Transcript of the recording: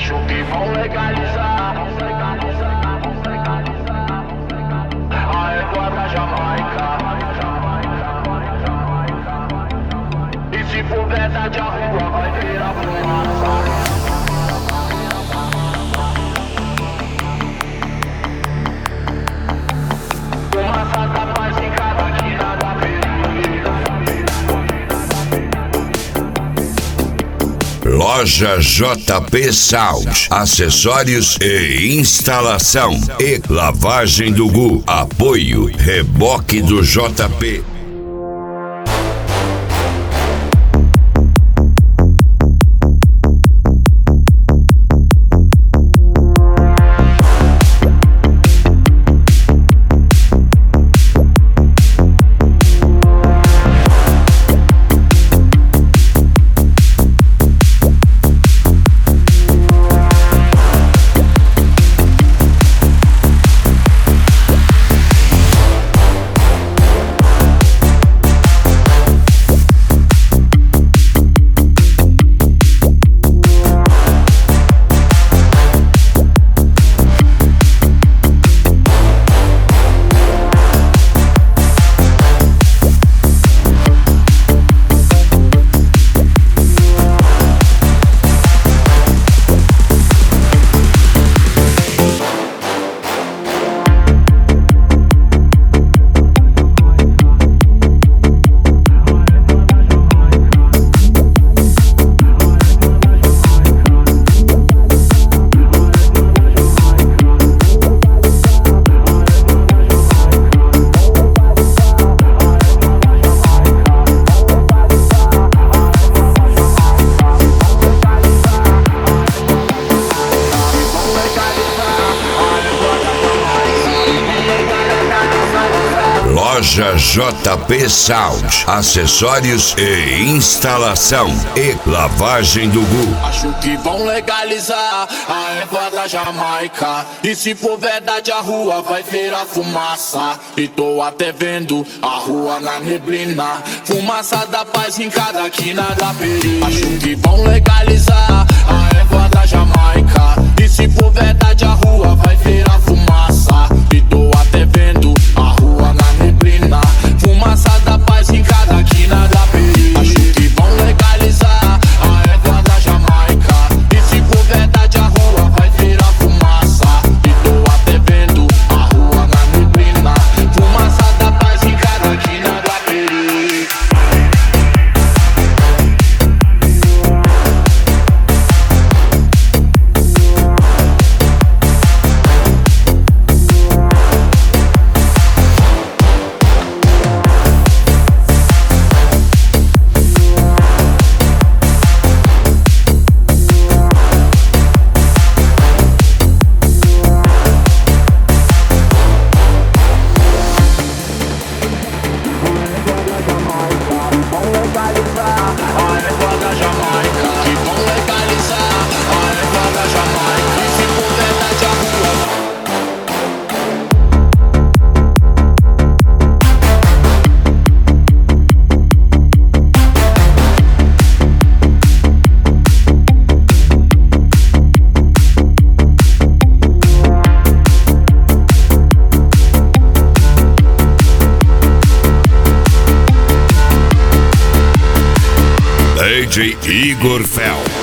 Acho que vão legalizar a égua da Jamaica. E se for verdade, a rua vai virar fumaça. Fumaça da paz em cada quina da periferia. Loja JP Sound, acessórios e instalação e lavagem do Gu. Apoio Reboque do JP. Loja JP Sound, acessórios e instalação e lavagem do Gu. Acho que vão legalizar a égua da Jamaica. E se for verdade, a rua vai virar fumaça. E tô até vendo a rua na neblina. Fumaça da paz em cada quina da periferia. Acho que vão legalizar a égua da Jamaica. E se for verdade, a rua vai virar fumaça. E tô até vendo a rua na neblina. Fumaça da paz em cada quina da periferia. Acho que vão legalizar a égua da Jamaica. E se for verdade, a rua vai virar fumaça. E tô até vendo a rua na neblina. Fumaça da paz em cada quina da periferia. DJ Igor Fel.